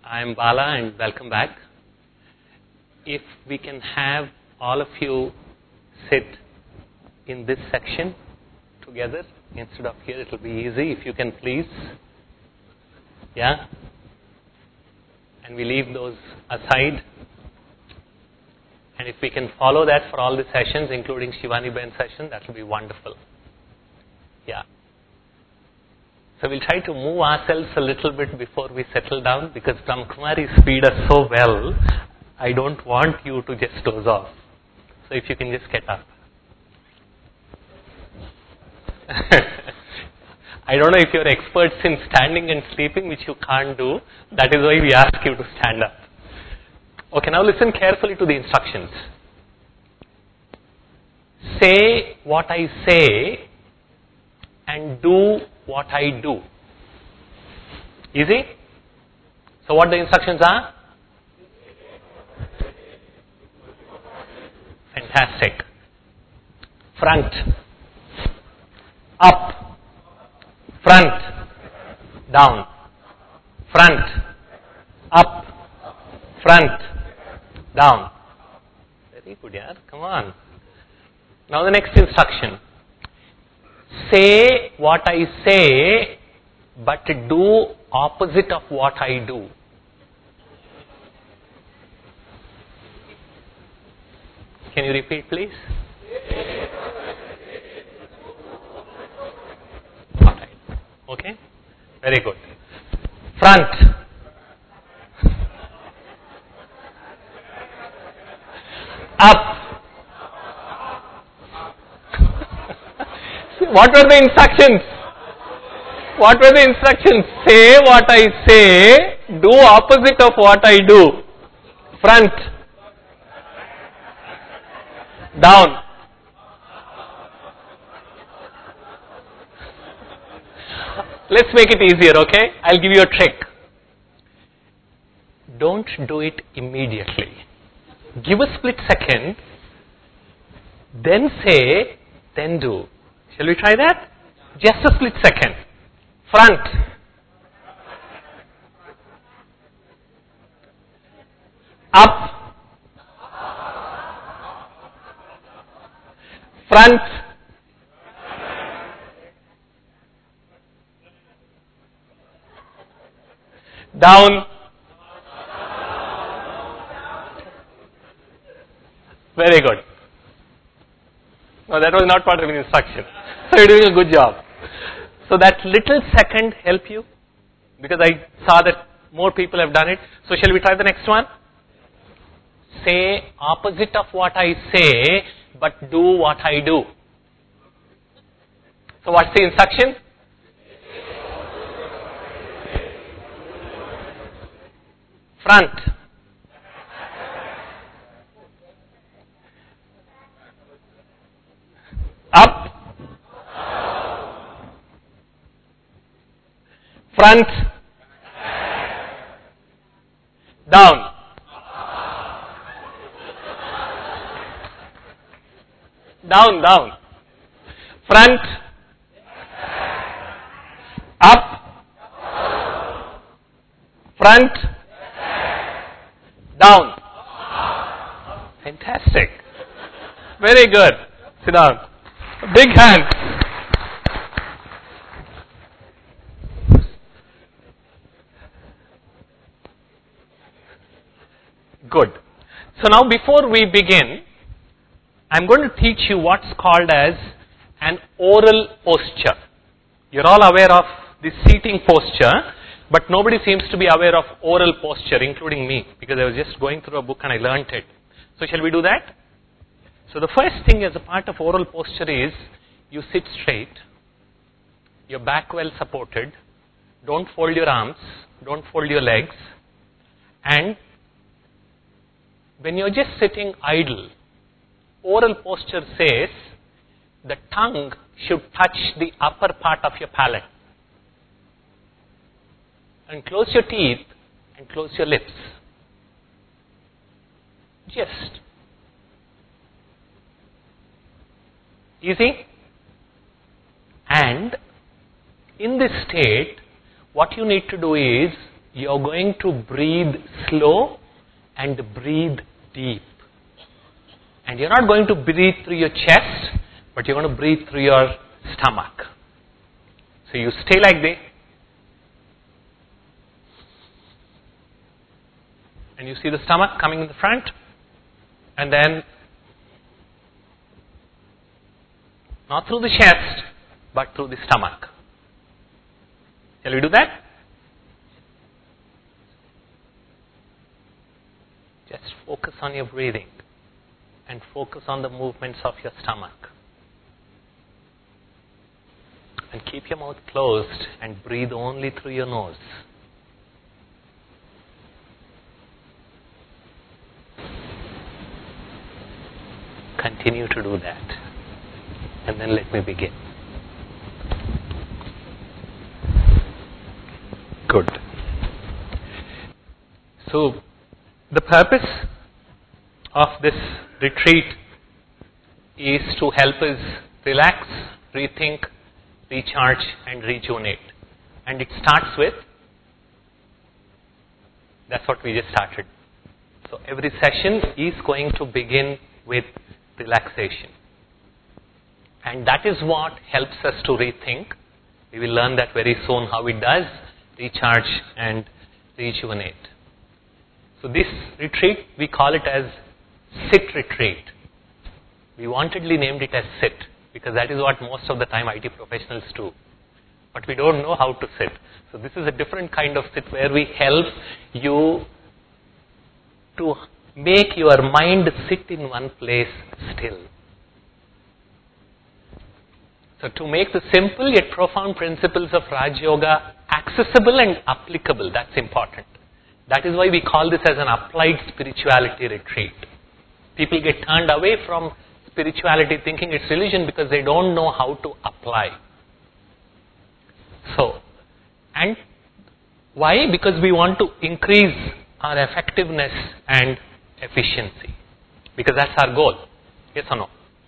I am Bala and welcome back. If we can have all of you sit in this section together instead of here, it will be easy. If you can please. Yeah? And we leave those aside. And if we can follow that for all the sessions, including Shivani Ben's session, that will be wonderful. Yeah. So we'll try to move ourselves a little bit before we settle down, because Brahmakumari's speed us so well, I don't want you to just doze off. So if you can just get up. I don't know if you're experts in standing and sleeping, which you can't do. That is why we ask you to stand up. Okay, now listen carefully to the instructions. Say what I say and do what I do. Easy? So what the instructions are? Fantastic. Front. Up. Front. Down. Front. Up. Front. Down. Very good, yaar. Come on. Now the next instruction. Say what I say, but do opposite of what I do. Can you repeat, please? All right. Okay. Very good. Front. Up. What were the instructions? What were the instructions? Say what I say, do opposite of what I do. Front. Down. Let's make it easier, okay? I'll give you a trick. Don't do it immediately. Give a split second, then say, then do. Shall we try that? Just a split second. Front. Up. Front. Down. Very good. No, that was not part of the instruction. So you're doing a good job. So that little second help you? Because I saw that more people have done it. So shall we try the next one? Say opposite of what I say, but do what I do. So what's the instruction? Front. Up. Front. Down. Down, down. Front. Up. Front. Down. Fantastic. Very good. Sit down. Big hand. Good. So now before we begin, I'm going to teach you what's called as an oral posture. You're all aware of the seating posture, but nobody seems to be aware of oral posture, including me, because I was just going through a book and I learnt it. So shall we do that? So the first thing as a part of oral posture is you sit straight, your back well supported, don't fold your arms, don't fold your legs, and when you're just sitting idle, oral posture says the tongue should touch the upper part of your palate. And close your teeth and close your lips. Just. Easy? And in this state, what you need to do is you're going to breathe slow and breathe deep. And you're not going to breathe through your chest, but you're going to breathe through your stomach. So you stay like this. And you see the stomach coming in the front. And then, not through the chest, but through the stomach. Shall we do that? Just focus on your breathing and focus on the movements of your stomach. And keep your mouth closed and breathe only through your nose. Continue to do that. And then let me begin. Good. So, the purpose of this retreat is to help us relax, rethink, recharge, and rejuvenate. And it starts with, that's what we just started. So, every session is going to begin with relaxation. And that is what helps us to rethink. We will learn that very soon how it does recharge and rejuvenate. So this retreat, we call it as SIT retreat. We wantedly named it as SIT because that is what most of the time IT professionals do. But we don't know how to sit. So this is a different kind of sit where we help you to make your mind sit in one place still. So to make the simple yet profound principles of Raj Yoga accessible and applicable, that's important. That is why we call this as an applied spirituality retreat. People get turned away from spirituality thinking it's religion because they don't know how to apply. So, and why? Because we want to increase our effectiveness and efficiency. Because that's our goal. Yes or no?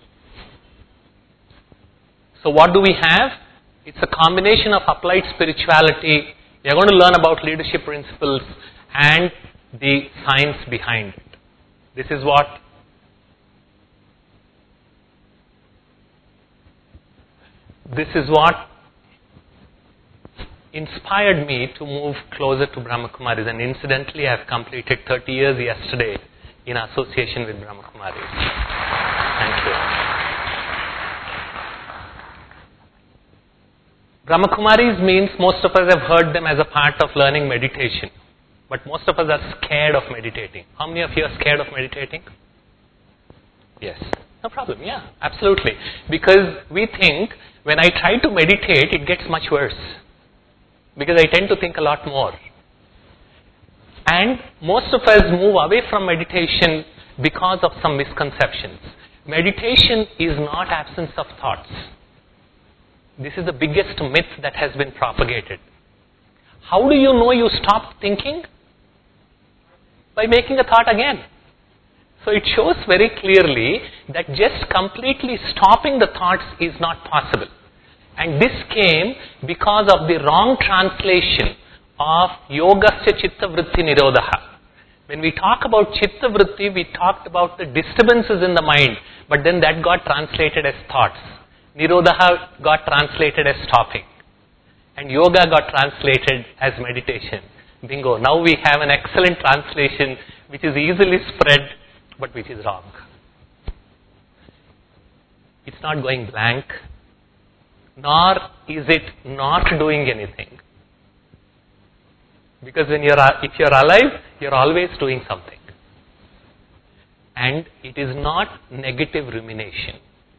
So what do we have? It's a combination of applied spirituality. We are going to learn about leadership principles and the science behind it. This is what inspired me to move closer to Brahma Kumaris. And incidentally, I have completed 30 years yesterday in association with Brahma Kumaris. Thank you. Brahma Kumaris means most of us have heard them as a part of learning meditation. But most of us are scared of meditating. How many of you are scared of meditating? Yes. No problem. Yeah, absolutely. Because we think when I try to meditate, it gets much worse. Because I tend to think a lot more. And most of us move away from meditation because of some misconceptions. Meditation is not absence of thoughts. This is the biggest myth that has been propagated. How do you know you stopped thinking? By making a thought again. So it shows very clearly that just completely stopping the thoughts is not possible. And this came because of the wrong translation of Yogasya Chitta Vritti Nirodha. When we talk about Chitta Vritti, we talked about the disturbances in the mind, but then that got translated as thoughts. Nirodha got translated as stopping. And yoga got translated as meditation. Bingo. Now we have an excellent translation which is easily spread, but which is wrong. It's not going blank, nor is it not doing anything. Because if you're alive, you're always doing something. And it is not negative rumination.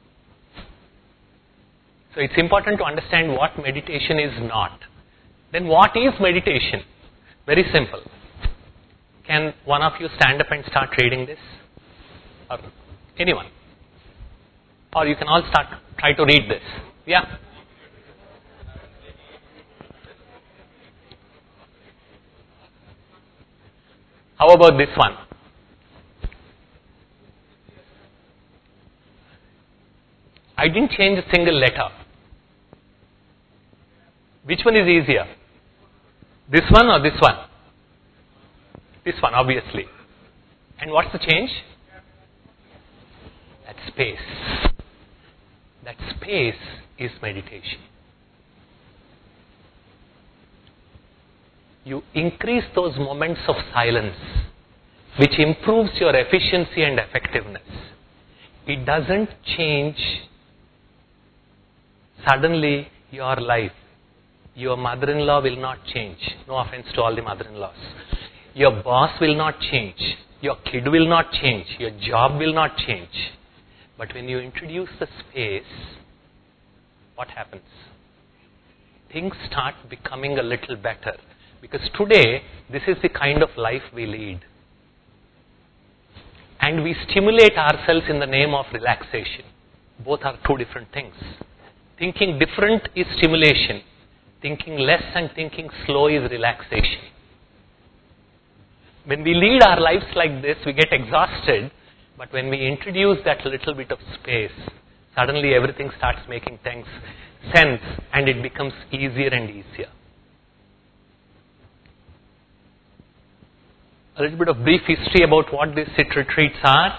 So it's important to understand what meditation is not. Then what is meditation? Very simple. Can one of you stand up and start reading this? Or anyone? Or you can all try to read this. Yeah? How about this one? I didn't change a single letter. Which one is easier? This one or this one? This one, obviously. And what's the change? That space. That space is meditation. You increase those moments of silence, which improves your efficiency and effectiveness. It doesn't change suddenly your life. Your mother-in-law will not change. No offense to all the mother-in-laws. Your boss will not change. Your kid will not change. Your job will not change. But when you introduce the space, what happens? Things start becoming a little better. Because today, this is the kind of life we lead. And we stimulate ourselves in the name of relaxation. Both are two different things. Thinking different is stimulation. Thinking less and thinking slow is relaxation. When we lead our lives like this, we get exhausted. But when we introduce that little bit of space, suddenly everything starts making sense and it becomes easier and easier. A little bit of brief history about what these sit retreats are.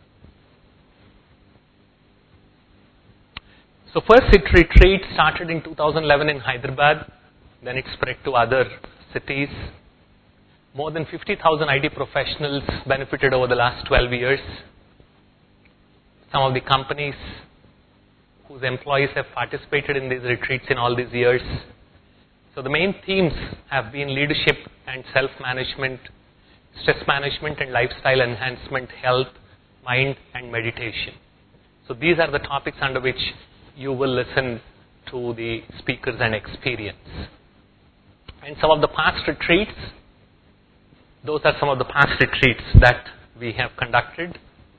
So first sit retreat started in 2011 in Hyderabad. Then it spread to other cities. More than 50,000 IT professionals benefited over the last 12 years. Some of the companies whose employees have participated in these retreats in all these years. So the main themes have been leadership and self-management, stress management and lifestyle enhancement, health, mind and meditation. So these are the topics under which you will listen to the speakers and experience. And some of the past retreats, those are some of the past retreats that we have conducted.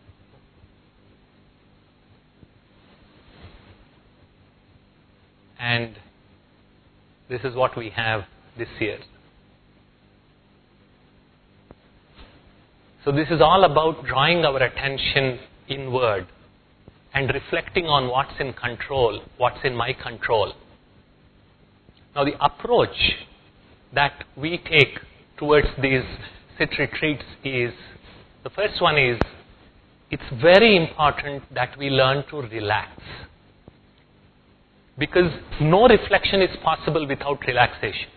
And this is what we have this year. So this is all about drawing our attention inward and reflecting on what's in control, what's in my control. Now the approach that we take towards these sit retreats is, the first one is, it's very important that we learn to relax. Because no reflection is possible without relaxation.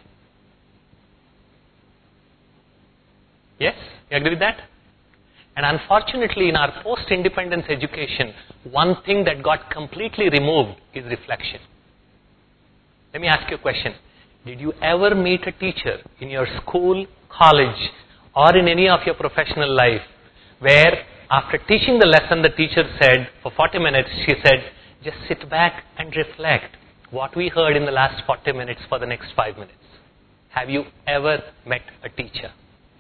Yes? You agree with that? And unfortunately, in our post-independence education, one thing that got completely removed is reflection. Let me ask you a question. Did you ever meet a teacher in your school, college, or in any of your professional life where after teaching the lesson, the teacher said, for 40 minutes, she said, just sit back and reflect what we heard in the last 40 minutes for the next 5 minutes? Have you ever met a teacher?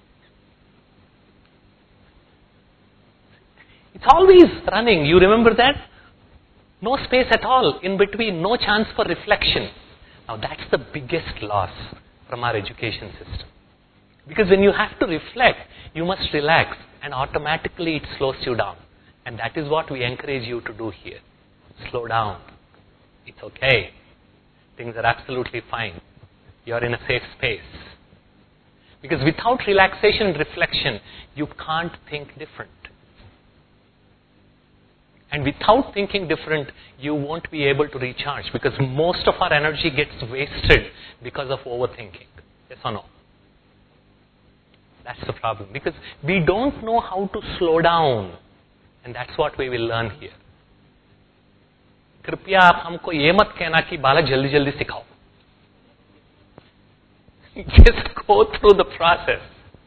It's always running. You remember that? No space at all in between, no chance for reflection. Now that's the biggest loss from our education system. Because when you have to reflect, you must relax and automatically it slows you down. And that is what we encourage you to do here. Slow down. It's okay. Things are absolutely fine. You're in a safe space. Because without relaxation and reflection, you can't think different. And without thinking different, you won't be able to recharge because most of our energy gets wasted because of overthinking. Yes or no? That's the problem. Because we don't know how to slow down. And that's what we will learn here. कृपया आप हमको ये मत कहना कि बालक जल्दी जल्दी सिखाओ. Just go through the process.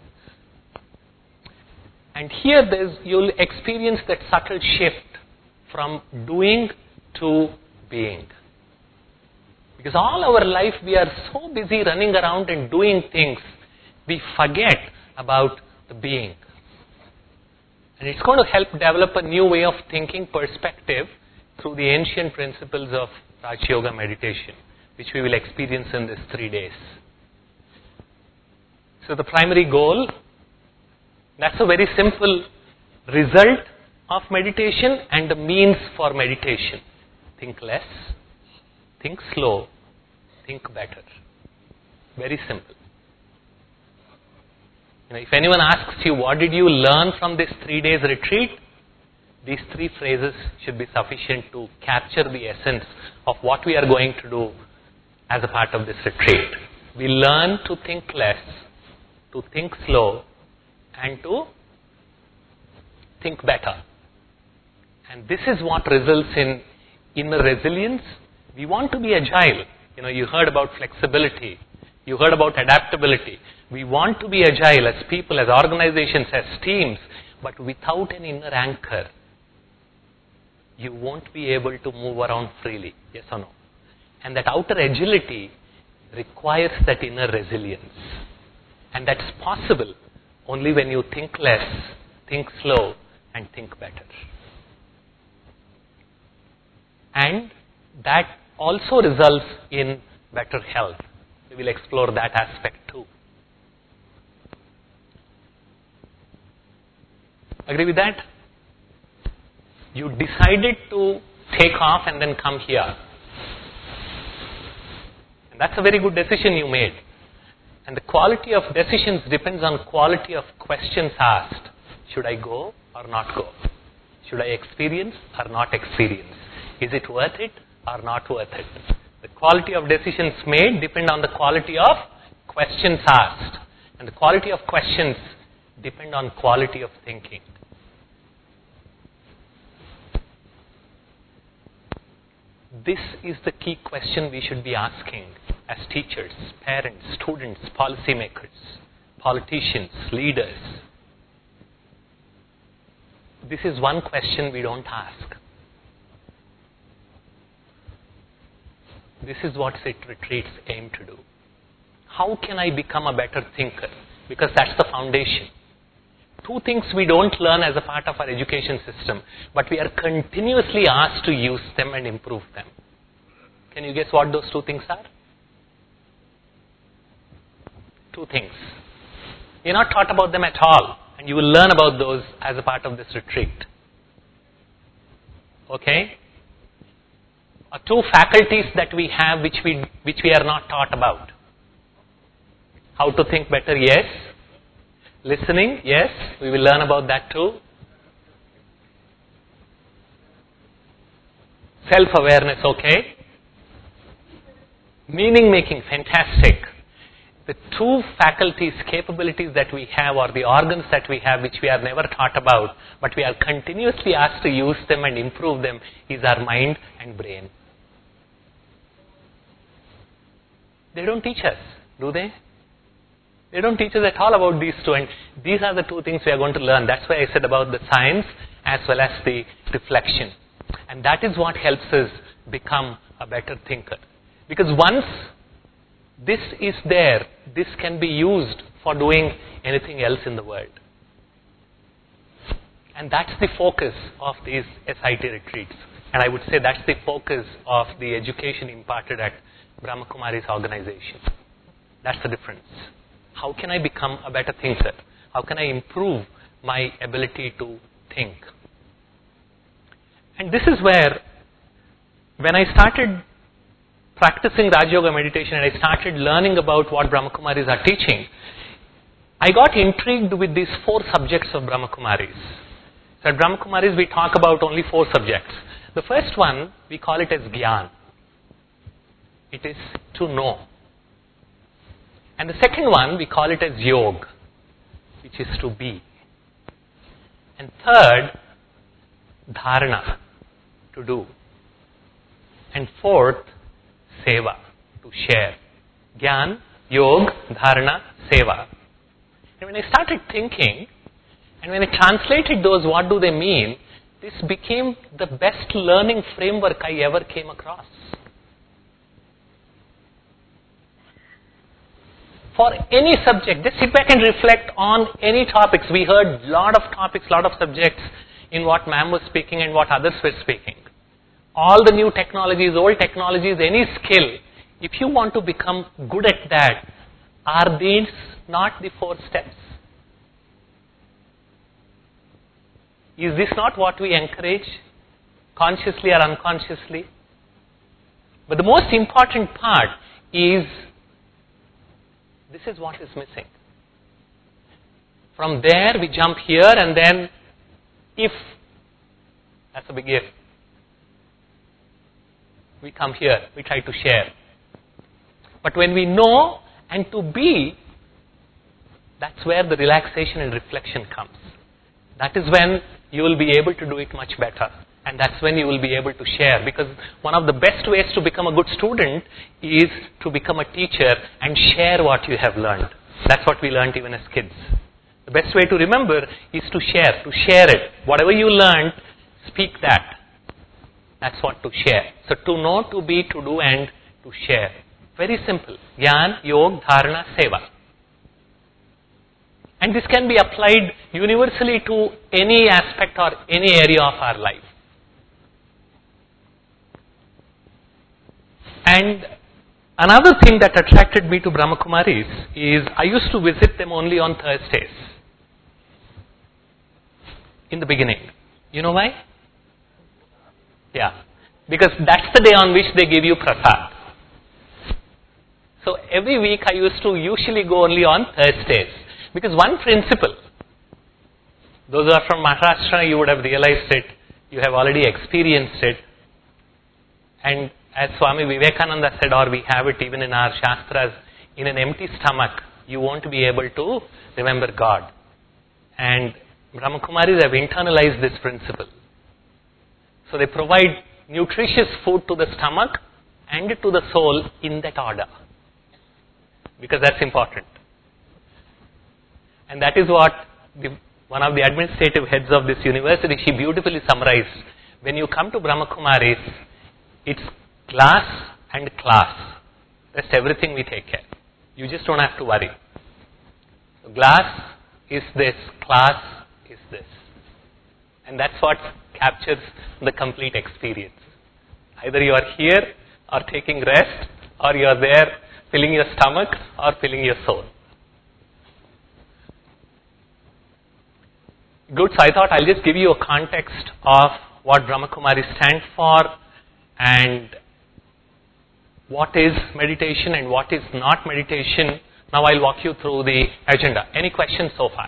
And here you'll experience that subtle shift from doing to being. Because all our life we are so busy running around and doing things, we forget about the being. And it's going to help develop a new way of thinking perspective through the ancient principles of Raj Yoga meditation, which we will experience in these 3 days. So the primary goal, that's a very simple result of meditation and the means for meditation. Think less, think slow, think better. Very simple. If anyone asks you, what did you learn from this 3 days retreat? These 3 phrases should be sufficient to capture the essence of what we are going to do as a part of this retreat. We learn to think less, to think slow, and to think better. And this is what results in inner resilience. We want to be agile. You heard about flexibility. You heard about adaptability. We want to be agile as people, as organizations, as teams, but without an inner anchor, you won't be able to move around freely. Yes or no? And that outer agility requires that inner resilience. And that's possible only when you think less, think slow, and think better. And that also results in better health. We will explore that aspect too. Agree with that? You decided to take off and then come here. And that's a very good decision you made. And the quality of decisions depends on quality of questions asked. Should I go or not go? Should I experience or not experience? Is it worth it or not worth it? The quality of decisions made depend on the quality of questions asked. And the quality of questions depend on quality of thinking. This is the key question we should be asking as teachers, parents, students, policymakers, politicians, leaders. This is one question we don't ask. This is what SIT retreats aim to do. How can I become a better thinker? Because that's the foundation. 2 things we don't learn as a part of our education system, but we are continuously asked to use them and improve them. Can you guess what those 2 things are? 2 things. You're not taught about them at all, and you will learn about those as a part of this retreat. Okay? 2 faculties that we have which we are not taught about. How to think better, yes. Listening, yes. We will learn about that too. Self-awareness, okay. Meaning making, fantastic. The 2 faculties, capabilities that we have, or the organs that we have which we are never taught about, but we are continuously asked to use them and improve them, is our mind and brain. They don't teach us, do they? They don't teach us at all about these 2, and these are the 2 things we are going to learn. That's why I said about the science as well as the reflection. And that is what helps us become a better thinker. Because once this is there, this can be used for doing anything else in the world. And that's the focus of these SIT retreats. And I would say that's the focus of the education imparted at Brahma Kumari's organization. That's the difference. How can I become a better thinker? How can I improve my ability to think? And this is where, when I started practicing Raj Yoga meditation and I started learning about what Brahma Kumaris are teaching, I got intrigued with these 4 subjects of Brahma Kumaris. So at Brahma Kumaris we talk about only 4 subjects. The first one, we call it as Gyan. It is to know. And the second one, we call it as Yog, which is to be. And third, Dharana, to do. And fourth, Seva, to share. Gyan, Yog, Dharana, Seva. And when I started thinking, and when I translated those, what do they mean? This became the best learning framework I ever came across. For any subject, just sit back and reflect on any topics. We heard lot of topics, lot of subjects in what ma'am was speaking and what others were speaking. All the new technologies, old technologies, any skill, if you want to become good at that, are these not the 4 steps? Is this not what we encourage, consciously or unconsciously? But the most important part is, this is what is missing. From there we jump here, and then if, that's a big if, we come here, we try to share. But when we know and to be, that's where the relaxation and reflection comes. That is when you will be able to do it much better. And that's when you will be able to share. Because one of the best ways to become a good student is to become a teacher and share what you have learned. That's what we learned even as kids. The best way to remember is to share it. Whatever you learned, speak that. That's what to share. So to know, to be, to do, and to share. Very simple. Gyan, Yog, Dharana, Seva. And this can be applied universally to any aspect or any area of our life. And another thing that attracted me to Brahma Kumaris is I used to visit them only on Thursdays. In the beginning. You know why? Yeah. Because that's the day on which they give you prasad. So every week I used to usually go only on Thursdays. Because one principle, those who are from Maharashtra, you would have realized it, you have already experienced it. And as Swami Vivekananda said, or we have it even in our Shastras, in an empty stomach, you won't be able to remember God. And Brahma Kumaris have internalized this principle. So they provide nutritious food to the stomach and to the soul in that order. Because that's important. And that is what one of the administrative heads of this university, she beautifully summarized. When you come to Brahma Kumaris, it's class and class. Rest everything we take care. You just don't have to worry. So class is this, class is this. And that's what captures the complete experience. Either you are here or taking rest, or you are there filling your stomach or filling your soul. Good, so I thought I'll just give you a context of what Brahma Kumaris stand for and what is meditation and what is not meditation. Now I'll walk you through the agenda. Any questions so far?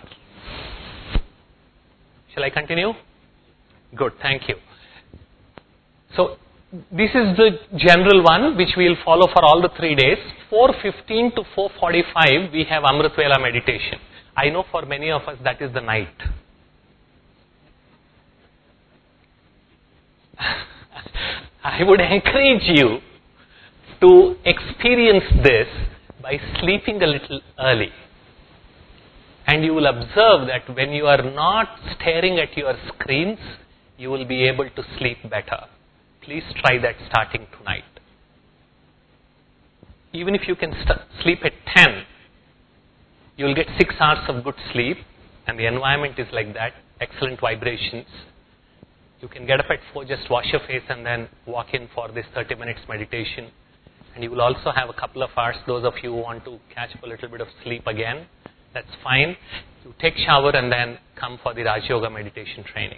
Shall I continue? Good, thank you. So this is the general one which we will follow for all the 3 days. 4:15 to 4:45 we have Amrit Vela meditation. I know for many of us that is the night. I would encourage you to experience this by sleeping a little early. And you will observe that when you are not staring at your screens, you will be able to sleep better. Please try that starting tonight. Even if you can sleep at 10, you will get 6 hours of good sleep, and the environment is like that, excellent vibrations. You can get up at 4, just wash your face and then walk in for this 30 minutes meditation. And you will also have a couple of hours, those of you who want to catch up a little bit of sleep again, that's fine. You take shower and then come for the Raj Yoga meditation training.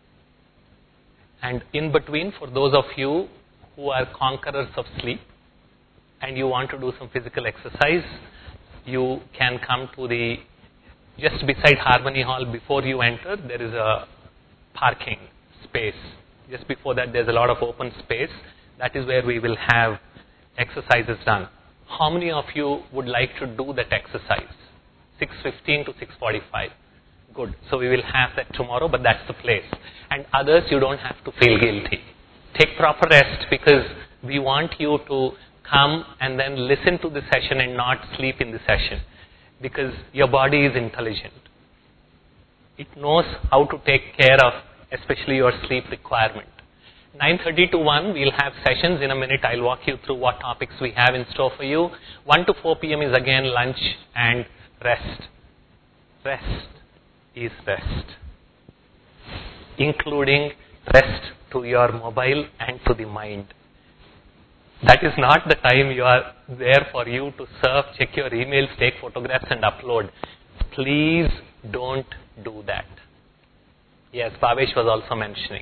And in between, for those of you who are conquerors of sleep and you want to do some physical exercise, you can come to the, just beside Harmony Hall, before you enter, there is a parking space. Just before that, there's a lot of open space. That is where we will have exercises done. How many of you would like to do that exercise? 6:15 to 6:45. Good. So we will have that tomorrow, but that's the place. And others, you don't have to feel guilty. Take proper rest, because we want you to come and then listen to the session and not sleep in the session. Because your body is intelligent. It knows how to take care of especially your sleep requirement. 9:30 to 1, we'll have sessions. In a minute, I'll walk you through what topics we have in store for you. 1 to 4 p.m. is again lunch and rest. Rest is rest, including rest to your mobile and to the mind. That is not the time you are there for you to surf, check your emails, take photographs and upload. Please don't do that. Yes, Bhavesh was also mentioning.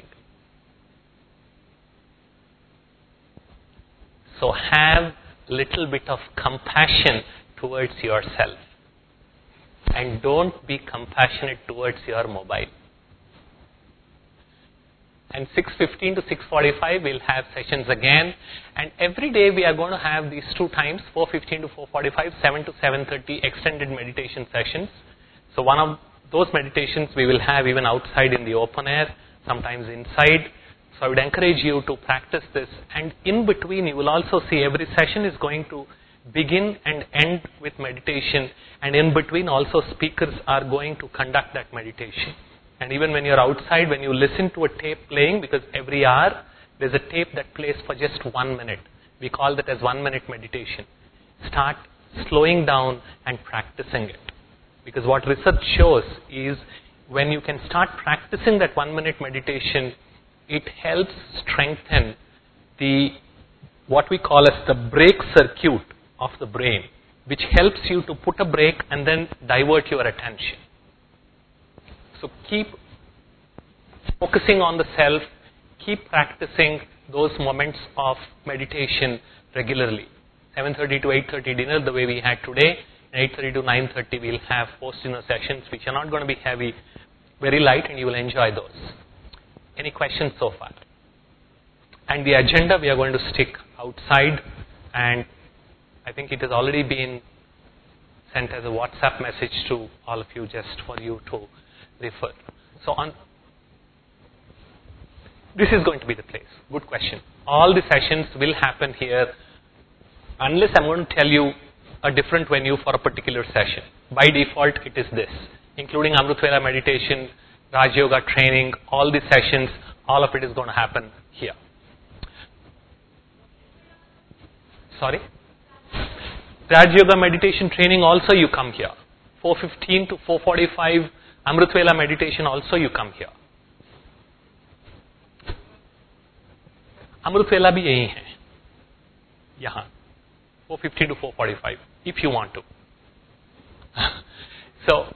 So have little bit of compassion towards yourself. and don't be compassionate towards your mobile. And 6:15 to 6:45 we'll have sessions again, and every day we are going to have these two times, 4:15 to 4:45, 7 to 7:30 extended meditation sessions. So one of those meditations we will have even outside in the open air, sometimes inside. So I would encourage you to practice this, and in between you will also see every session is going to begin and end with meditation, and in between also speakers are going to conduct that meditation. And even when you're outside, when you listen to a tape playing, because every hour there's a tape that plays for just 1 minute. We call that as 1 minute meditation. Start slowing down and practicing it. Because what research shows is when you can start practicing that 1 minute meditation, it helps strengthen the what we call as the brake circuit of the brain, which helps you to put a brake and then divert your attention. So keep focusing on the self, keep practicing those moments of meditation regularly. 7:30 to 8:30 dinner the way we had today, and 8:30 to 9:30 we'll have post-dinner sessions which are not going to be heavy, very light, and you will enjoy those. Any questions so far? And the agenda we are going to stick outside, and I think it has already been sent as a WhatsApp message to all of you just for you to refer. So this is going to be the place. Good question. All the sessions will happen here unless I'm going to tell you a different venue for a particular session. By default it is this, including Amrit Vela meditation, Raj Yoga training, all the sessions, all of it is going to happen here. Sorry? Raj Yoga meditation training also you come here. 4:15 to 4:45 Amrit Vela meditation also you come here. Amrit Vela भी यही है, यहाँ 4:15 to 4:45 if you want to. So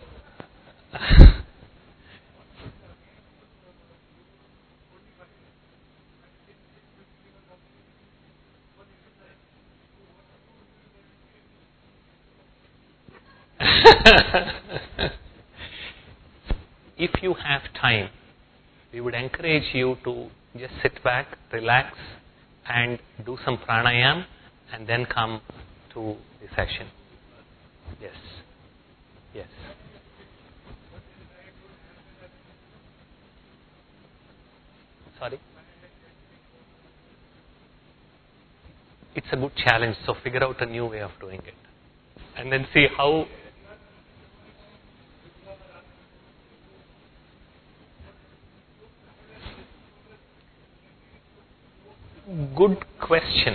if you have time, we would encourage you to just sit back, relax, and do some pranayam, and then come to the session. Yes. Yes. Sorry? It's a good challenge, so figure out a new way of doing it. And then see how. Good question.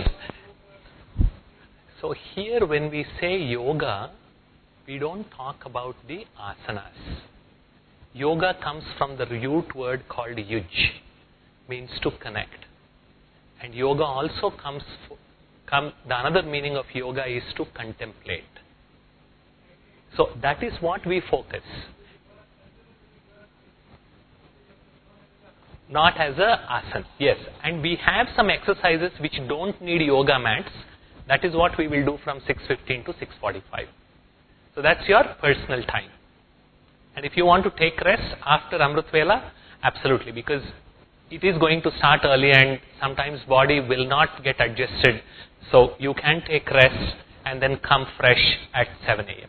So here when we say yoga, we don't talk about the asanas. Yoga comes from the root word called yuj, means to connect. And yoga also the another meaning of yoga is to contemplate. So that is what we focus. Not as a asana. Yes, and we have some exercises which don't need yoga mats. That is what we will do from 6:15 to 6:45. So that's your personal time. And if you want to take rest after Amrit Vela, absolutely, because it is going to start early and sometimes body will not get adjusted. So you can take rest and then come fresh at 7 a.m.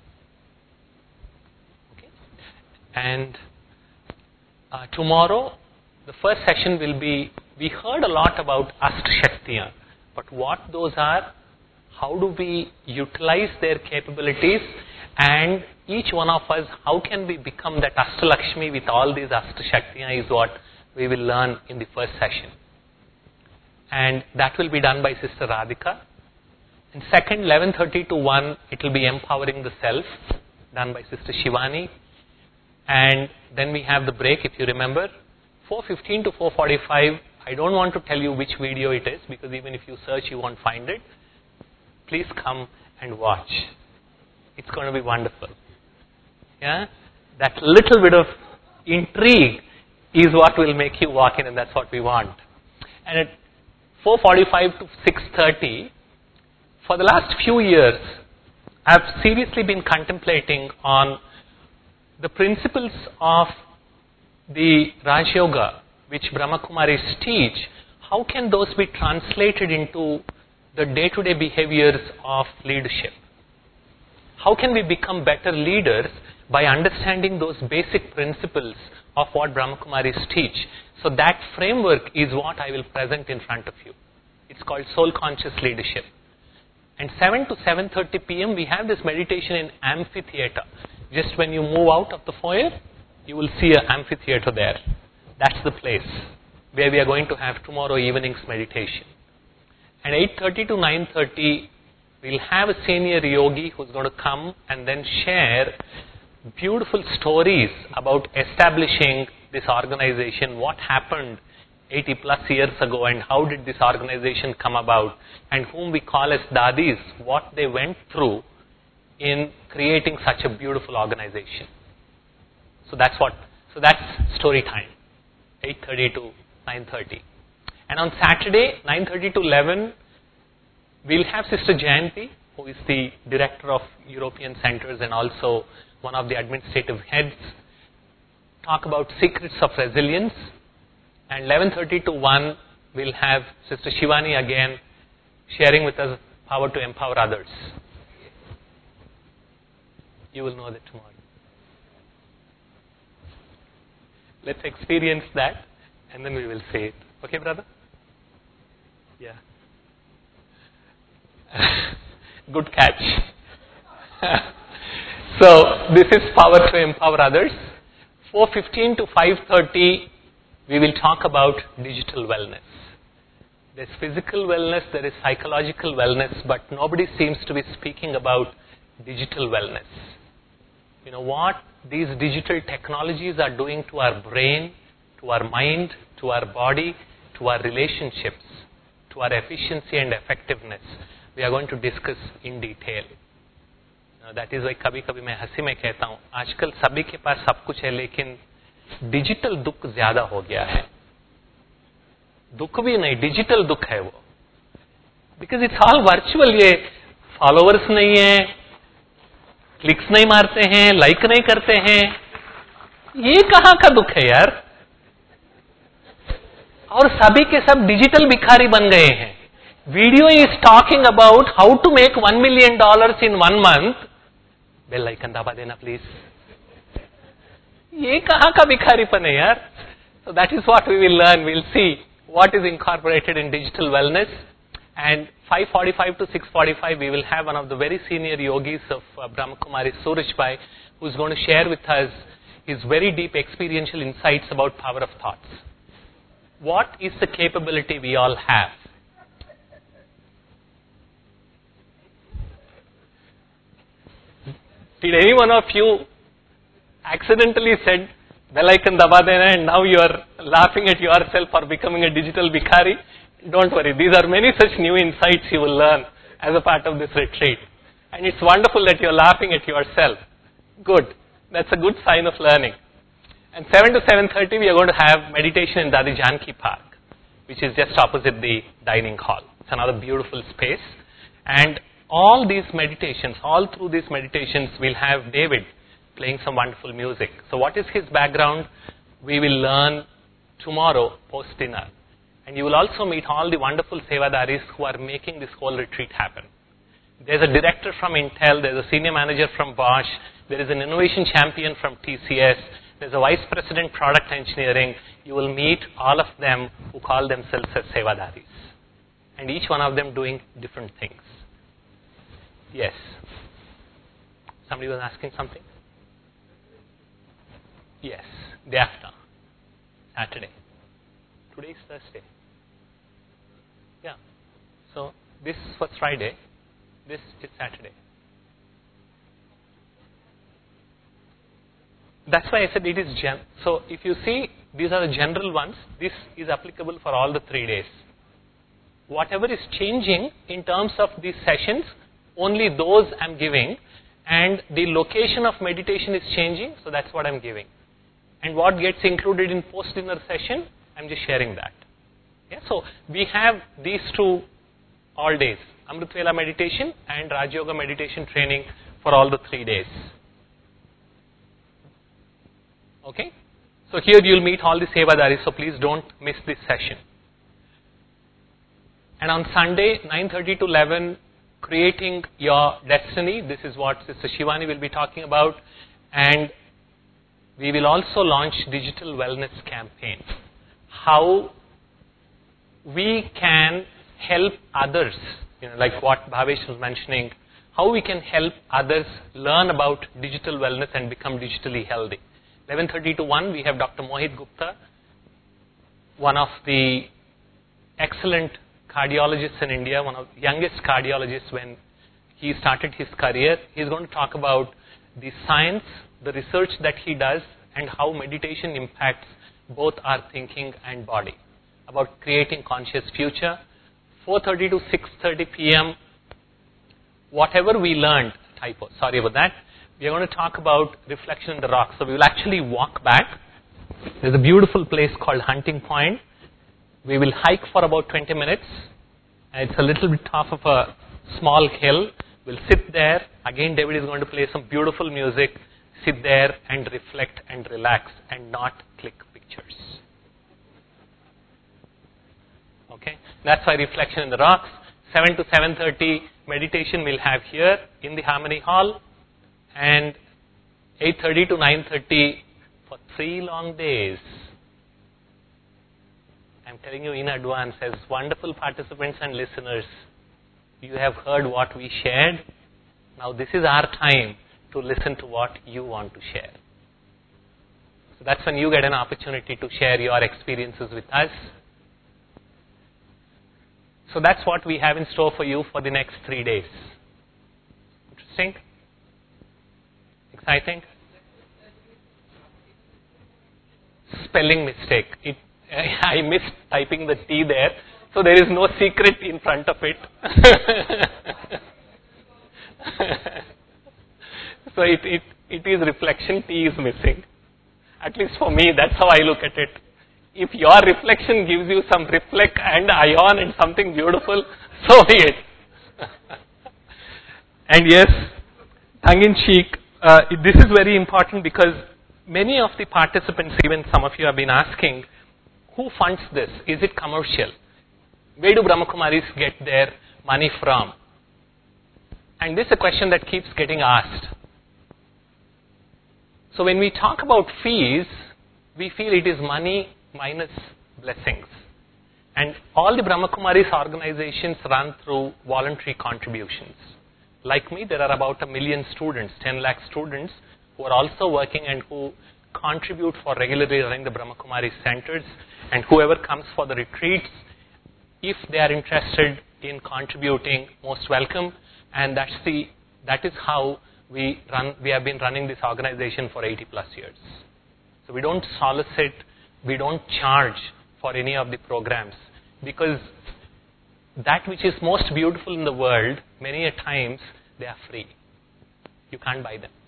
Okay? And tomorrow, the first session will be, we heard a lot about Ashtashaktiyan, but what those are, how do we utilize their capabilities, and each one of us, how can we become that Ashtalakshmi with all these Ashtashaktiyan is what we will learn in the first session. And that will be done by Sister Radhika. And second, 11:30 to 1, it will be Empowering the Self, done by Sister Shivani. And then we have the break, if you remember. 4:15 to 4:45, I don't want to tell you which video it is, because even if you search, you won't find it. Please come and watch. It's going to be wonderful. Yeah? That little bit of intrigue is what will make you walk in, and that's what we want. And at 4:45 to 6:30, for the last few years, I've seriously been contemplating on the principles of the Raj Yoga which Brahma Kumaris teach, how can those be translated into the day-to-day behaviors of leadership? How can we become better leaders by understanding those basic principles of what Brahma Kumaris teach? So that framework is what I will present in front of you. It's called Soul Conscious Leadership. And 7 to 7:30 p.m. we have this meditation in amphitheater. Just when you move out of the foyer, you will see an amphitheater there. That's the place where we are going to have tomorrow evening's meditation. And 8:30 to 9:30, we'll have a senior yogi who's going to come and then share beautiful stories about establishing this organization, what happened 80 plus years ago and how did this organization come about, and whom we call as Dadis, what they went through in creating such a beautiful organization. So that's story time, 8:30 to 9:30. And on Saturday, 9:30 to 11, we'll have Sister Jayanti, who is the director of European Centers and also one of the administrative heads, talk about secrets of resilience. And 11:30 to 1, we'll have Sister Shivani again sharing with us power to empower others. You will know that tomorrow. Let's experience that and then we will say it. Okay, brother? Yeah. Good catch. So, this is power to empower others. 4:15 to 5:30, we will talk about digital wellness. There's physical wellness, there is psychological wellness, but nobody seems to be speaking about digital wellness. You know what these digital technologies are doing to our brain, to our mind, to our body, to our relationships, to our efficiency and effectiveness. We are going to discuss in detail. That is why कभी-कभी मैं हंसी में कहता हूँ, आजकल सभी के पास सब कुछ है, लेकिन डिजिटल दुख ज्यादा हो गया है. दुख भी नहीं, डिजिटल दुख है वो. Because it's all virtual. ये फॉलोअर्स नहीं है, क्लिक्स नहीं मारते हैं, लाइक नहीं करते हैं. ये कहां का दुख है यार? और सभी के सब डिजिटल भिखारी बन गए हैं. Video is talking about how to make $1 million in 1 month. Bell icon दबा देना प्लीज. ये कहां का भिखारीपन है यार? So that is what we will learn. We'll see what is incorporated in digital wellness. And 5:45 to 6:45, we will have one of the very senior yogis of Brahma Kumari, Suraj Bhai, who is going to share with us his very deep experiential insights about power of thoughts. What is the capability we all have? Did any one of you accidentally said bell icon daba dena and now you are laughing at yourself for becoming a digital bhikhari? Don't worry, these are many such new insights you will learn as a part of this retreat. And it's wonderful that you're laughing at yourself. Good. That's a good sign of learning. And 7 to 7:30 we are going to have meditation in Dadi Janki Park, which is just opposite the dining hall. It's another beautiful space. And all these meditations, all through these meditations, we'll have David playing some wonderful music. So what is his background? We will learn tomorrow post-dinner. And you will also meet all the wonderful Sevadaris who are making this whole retreat happen. There's a director from Intel, there's a senior manager from Bosch, there is an innovation champion from TCS, there's a vice president product engineering. You will meet all of them who call themselves as Sevadaris. And each one of them doing different things. Yes. Somebody was asking something? Yes. Day after. Saturday. Today is Thursday. Yeah. So this was Friday. This is Saturday. That's why I said it is so if you see, these are the general ones. This is applicable for all the 3 days. Whatever is changing in terms of these sessions, only those I'm giving, and the location of meditation is changing, so that's what I'm giving. And what gets included in post-dinner session, I'm just sharing that. Yeah, so we have these two all days, Amrit Vela meditation and Raj Yoga meditation training for all the 3 days. Okay? So here you'll meet all the Sevadaris, so please don't miss this session. And on Sunday, 9:30 to 11, creating your destiny. This is what Sister Shivani will be talking about. And we will also launch digital wellness campaign. How we can help others, like what Bhavesh was mentioning, how we can help others learn about digital wellness and become digitally healthy. 11:30 to 1, we have Dr. Mohit Gupta, one of the excellent cardiologists in India, one of the youngest cardiologists when he started his career. He's going to talk about the science, the research that he does, and how meditation impacts both our thinking and body, about creating conscious future. 4:30 to 6:30 p.m., whatever we learned, typo, sorry about that, we are going to talk about reflection in the rocks. So we will actually walk back. There's a beautiful place called Hunting Point. We will hike for about 20 minutes. And it's a little bit off of a small hill. We'll sit there. Again, David is going to play some beautiful music. Sit there and reflect and relax and not click pictures. Okay? That's why reflection in the rocks. 7 to 7:30 meditation we'll have here in the Harmony Hall. And 8:30 to 9:30 for 3 long days. I'm telling you in advance, as wonderful participants and listeners, you have heard what we shared. Now this is our time to listen to what you want to share. So that's when you get an opportunity to share your experiences with us. So that's what we have in store for you for the next 3 days. Interesting? Exciting? Spelling mistake. I missed typing the T there, so there is no secret in front of it. So it is reflection, T is missing. At least for me, that's how I look at it. If your reflection gives you some reflect and ion and something beautiful, so be it. And yes, tongue in cheek, this is very important because many of the participants, even some of you have been asking, who funds this? Is it commercial? Where do Brahmakumaris get their money from? And this is a question that keeps getting asked. So when we talk about fees, we feel it is money minus blessings. And all the Brahmakumaris organizations run through voluntary contributions. Like me, there are about 1 million students, 10 lakh students, who are also working and who contribute for regularly running the Brahmakumari centers. And whoever comes for the retreats, if they are interested in contributing, most welcome. And that is how we have been running this organization for 80 plus years. So we don't solicit, we don't charge for any of the programs, because that which is most beautiful in the world, many a times they are free. You can't buy them.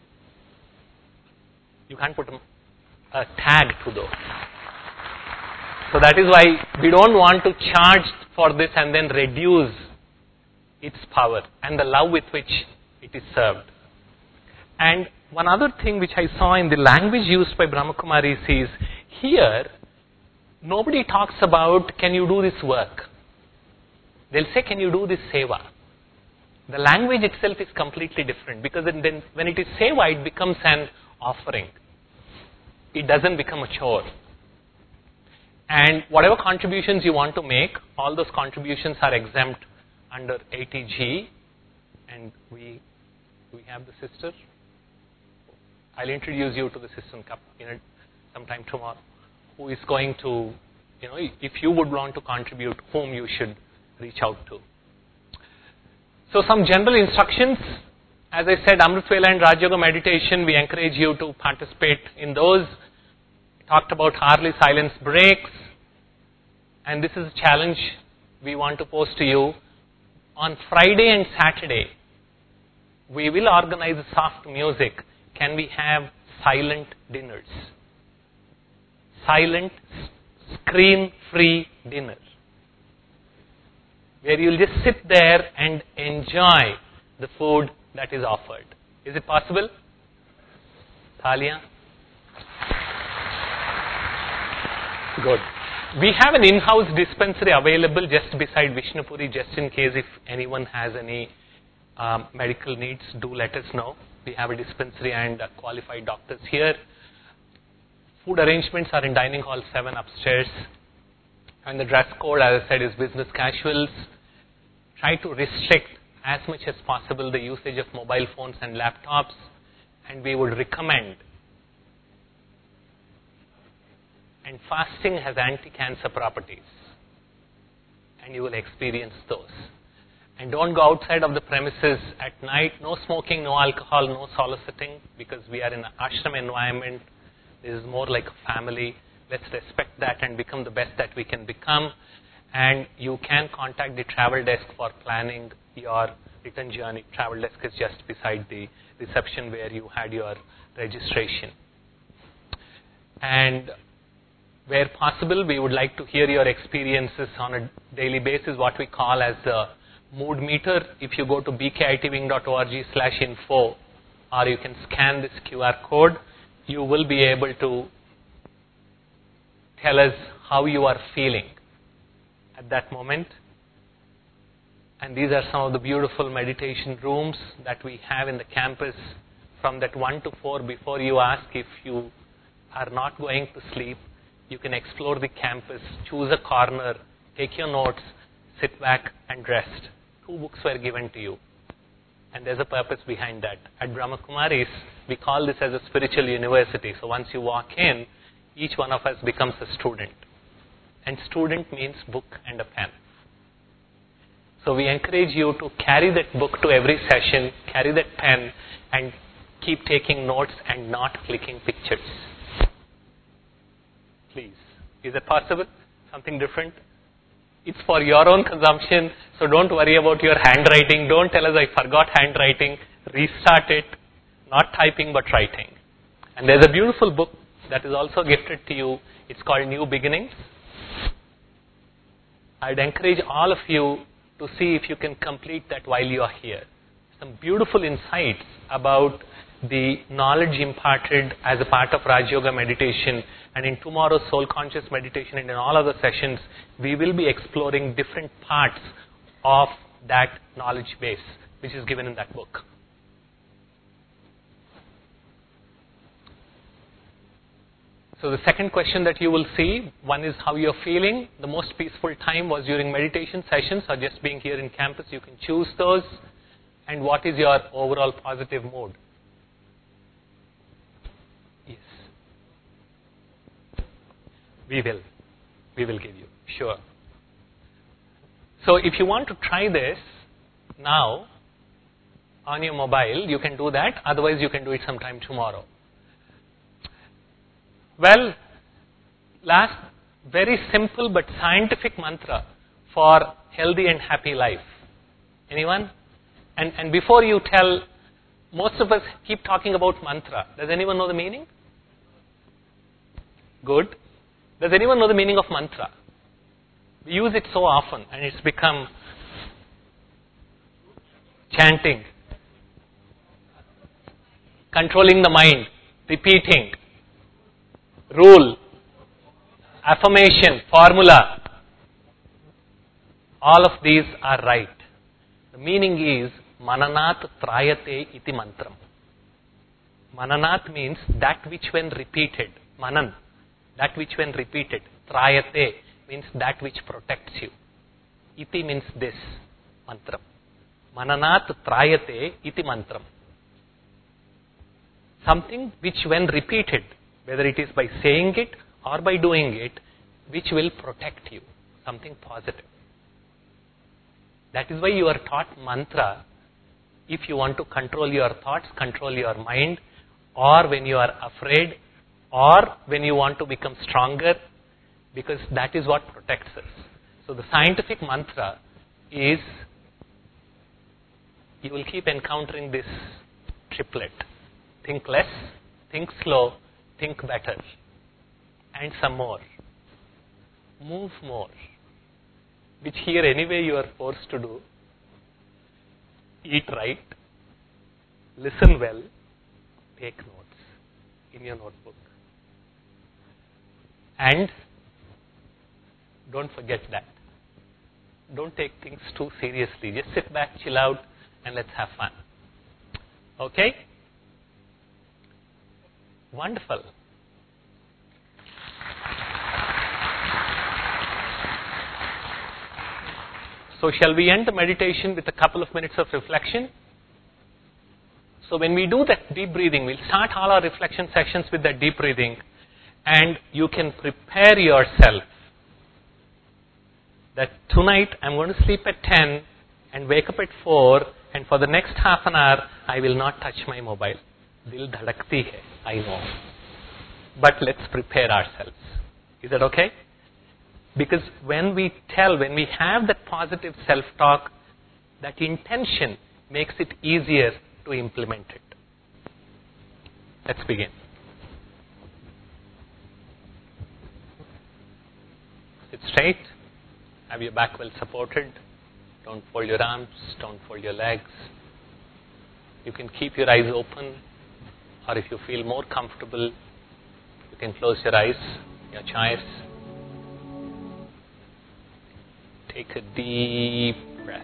You can't put a tag to those. So that is why we don't want to charge for this and then reduce its power and the love with which it is served. And one other thing which I saw in the language used by Brahmakumaris is, here, nobody talks about, can you do this work? They'll say, can you do this seva? The language itself is completely different, because then when it is seva, it becomes an offering. It doesn't become a chore. And whatever contributions you want to make, all those contributions are exempt under ATG. And we have the sister. I'll introduce you to the sister sometime tomorrow, who is going to, if you would want to contribute, whom you should reach out to. So some general instructions. As I said, Amrit Vela and Raj Yoga meditation, we encourage you to participate in those. We talked about hourly silence breaks. And this is a challenge we want to pose to you. On Friday and Saturday, we will organize soft music. Can we have silent dinners? Silent, screen-free dinner. Where you'll just sit there and enjoy the food that is offered. Is it possible? Thalia? Good. We have an in-house dispensary available just beside Vishnupuri, just in case if anyone has any medical needs, do let us know. We have a dispensary and qualified doctors here. Food arrangements are in dining hall 7 upstairs. And the dress code, as I said, is business casuals. Try to restrict as much as possible the usage of mobile phones and laptops. And we would recommend. And fasting has anti-cancer properties. And you will experience those. And don't go outside of the premises at night. No smoking, no alcohol, no soliciting, because we are in an ashram environment. This is more like a family. Let's respect that and become the best that we can become. And you can contact the travel desk for planning your return journey. Travel desk is just beside the reception where you had your registration. And where possible, we would like to hear your experiences on a daily basis, what we call as a mood meter. If you go to bkitving.org/info, or you can scan this QR code, you will be able to tell us how you are feeling at that moment. And these are some of the beautiful meditation rooms that we have in the campus from that 1 to 4. Before you ask if you are not going to sleep, you can explore the campus, choose a corner, take your notes, sit back and rest. 2 books were given to you. And there's a purpose behind that. At Brahma Kumaris, we call this as a spiritual university. So once you walk in, each one of us becomes a student. And student means book and a pen. So we encourage you to carry that book to every session, carry that pen, and keep taking notes and not clicking pictures. Please. Is it possible? Something different? It's for your own consumption, so don't worry about your handwriting. Don't tell us I forgot handwriting. Restart it. Not typing but writing. And there's a beautiful book that is also gifted to you. It's called New Beginnings. I'd encourage all of you to see if you can complete that while you are here. Some beautiful insights about the knowledge imparted as a part of Raj Yoga meditation. And in tomorrow's Soul Conscious meditation and in all other sessions, we will be exploring different parts of that knowledge base, which is given in that book. So the second question that you will see, one is how you're feeling. The most peaceful time was during meditation sessions or just being here in campus. You can choose those. And what is your overall positive mood? Yes. We will give you, sure. So if you want to try this now on your mobile, you can do that. Otherwise, you can do it sometime tomorrow. Well, last very simple but scientific mantra for healthy and happy life. Anyone? And before you tell, most of us keep talking about mantra. Does anyone know the meaning? Good. Does anyone know the meaning of mantra? We use it so often and it's become chanting, controlling the mind, repeating, rule, affirmation, formula. All of these are right. The meaning is mananat trayate iti mantram. Mananat means that which when repeated, manan, that which when repeated, trayate means that which protects you. Iti means this, mantram. Mananat trayate iti mantram. Something which when repeated, whether it is by saying it or by doing it, which will protect you. Something positive. That is why you are taught mantra if you want to control your thoughts, control your mind, or when you are afraid, or when you want to become stronger, because that is what protects us. So the scientific mantra is, you will keep encountering this triplet. Think less, think slow, think better, and some more. Move more, which here anyway you are forced to do. Eat right, listen well, take notes in your notebook. And Don't forget that. Don't take things too seriously. Just sit back, chill out, and let's have fun. Okay? Wonderful. So shall we end the meditation with a couple of minutes of reflection? So when we do that deep breathing, we'll start all our reflection sessions with that deep breathing, and you can prepare yourself that tonight I'm going to sleep at 10 and wake up at 4, and for the next half an hour I will not touch my mobile. Dil dhadakti hai, I know. But let's prepare ourselves. Is that okay? Because when we have that positive self-talk, that intention makes it easier to implement it. Let's begin. Sit straight. Have your back well supported. Don't fold your arms. Don't fold your legs. You can keep your eyes open, or if you feel more comfortable, you can close your eyes, your choice. Take a deep breath.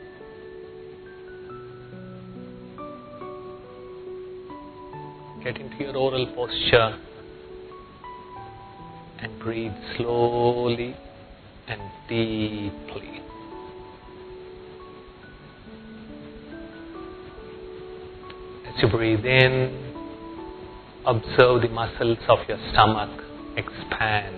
Get into your oral posture and breathe slowly and deeply. As you breathe in, observe the muscles of your stomach expand.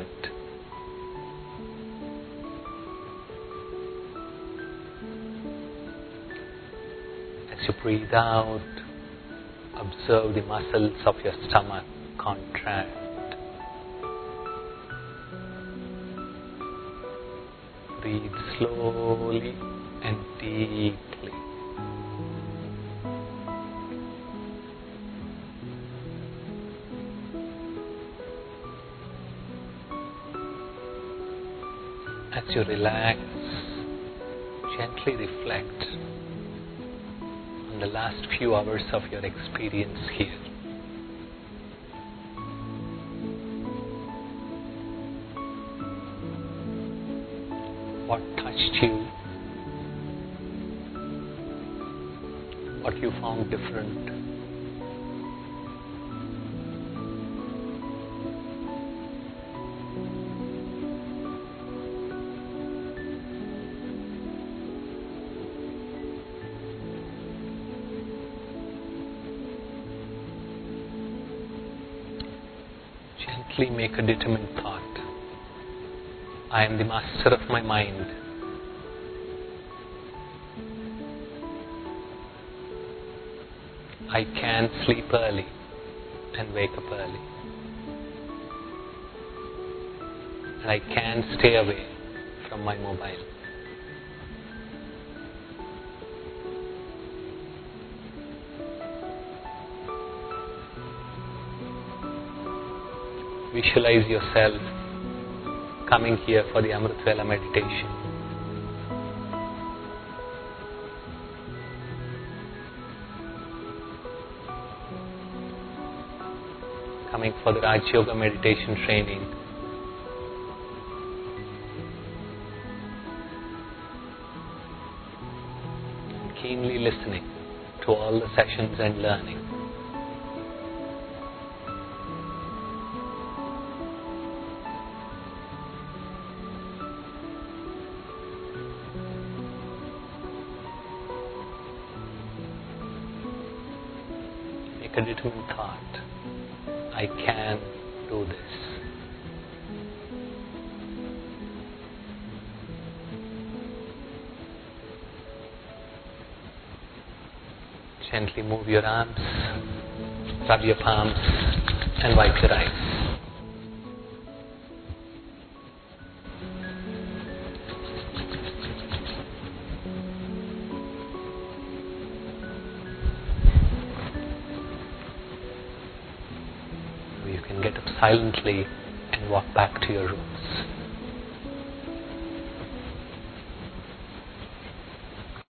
As you breathe out, observe the muscles of your stomach contract. Breathe slowly and deeply. As you relax, gently reflect on the last few hours of your experience here. What touched you? What you found different? Gently make a determined thought. I am the master of my mind. I can sleep early and wake up early. And I can stay away from my mobile. Visualize yourself coming here for the Amrit Vela meditation. Coming for the Raj Yoga meditation training. And keenly listening to all the sessions and learning. Make a determined thought. I can do this. Gently move your arms, rub your palms, and wipe your eyes. You can get up silently and walk back to your rooms.